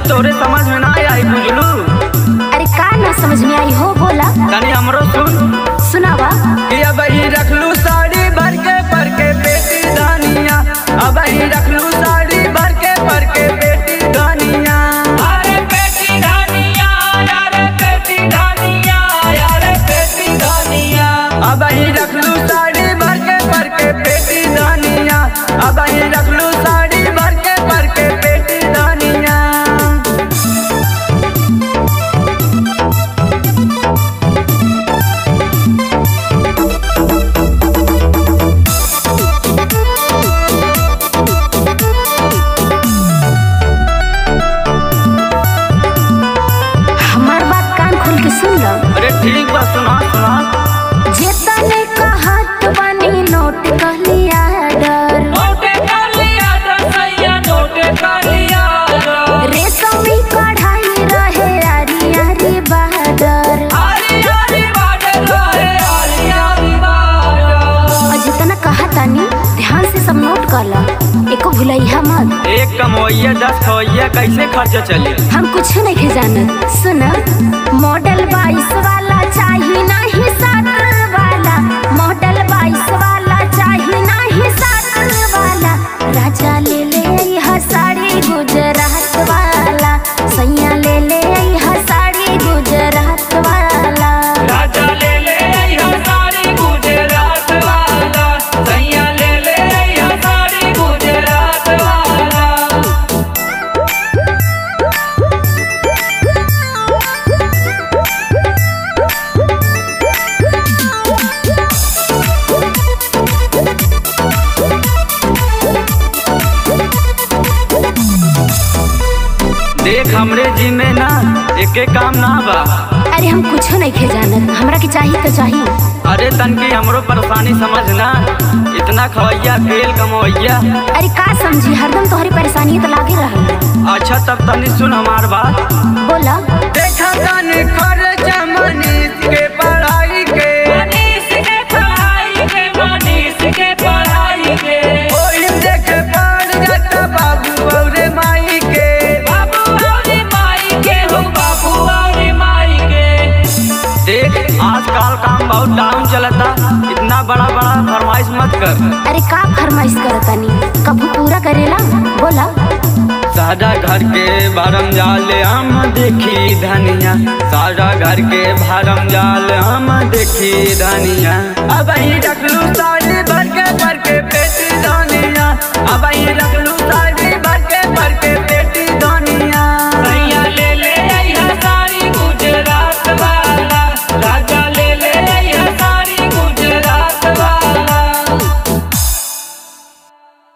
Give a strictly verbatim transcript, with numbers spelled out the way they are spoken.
तोरे समझ में ना आई बुझलू। अरे का ना समझ में आई हो बोला तनी हमरो सुन सुनावा। कि अब ही रखलू साड़ी भर के पर के बेटी दानिया, अब ही रखलू साड़ी भर के पर के बेटी दानिया। अरे बेटी दानिया यार बेटी दानिया यार बेटी दानिया, अब ही रखलू साड़ी भर के पर के बेटी दानिया, अब ही रखलू साड़ी भर के पर के बेटी दानिया। हमार बात कान खोल के सुन लो। अरे ठीक बा सुना सुना। जेतने कहत बानी नोट कर लिया डर, नोटे कर लिया डर सैया नोटे कर लिया डर। रेशमी कढ़ाई रहे आरी आरी बहादुर, आरी आरी बाडर रहे आरी आरी बाडर। और जितना कहत तानी ध्यान से सब नोट कर लो, एको भुलैया मत। एक कमोइया दस खवैया कैसे खर्चा चली। हम कुछ नहीं के जानत। सुन मॉडल बाईस वाला चाहिए नहीं सात वाला, मॉडल बाईस वाला चाहिए नहीं सात वाला। राजा ले ले यह साड़ी गुजरात वाला, सैया ले ले यह साड़ी गुजरात वाला। राजा ले ले यह साड़ी गुजरात वाला, सैया ले ले यह साड़ी गुजरात वाला। देख हमरे जी में ना एक एक काम ना बा। अरे हम कुछ नहीं के जानत, हमरा के चाहिए तो चाहिए। अरे तनकी हमरो परेशानी समझना, इतना खवैया खेल कमवैया। अरे का समझी, हरदम तोहरी परेशानी तो लागे रहल। अच्छा तब तनी सुन हमार बात। बोला देखा तनी खर्चा मनीष के पढ़ाई के, मनीष के पढ़ाई के, मनीष के पढ़ाई के। ओही देखे पड़ जाता बाबू और माई के, बाबू और माई के हो बाबू और माई के। देख आजकल काम बहुत डाउन चलता, इतना बड़ा बड़ा फरमाइश मत कर। अरे का फरमाइश करतानी, कबू पूरा करेला। बोला सारा घर के भरम जाल हम देखी धनिया, सारा घर के भरम जाल हम देखी धनिया। अब ही रखलू साड़ी भर के भर के बेटी धनिया, अब ही रखलू साड़ी भर के भर के बेटी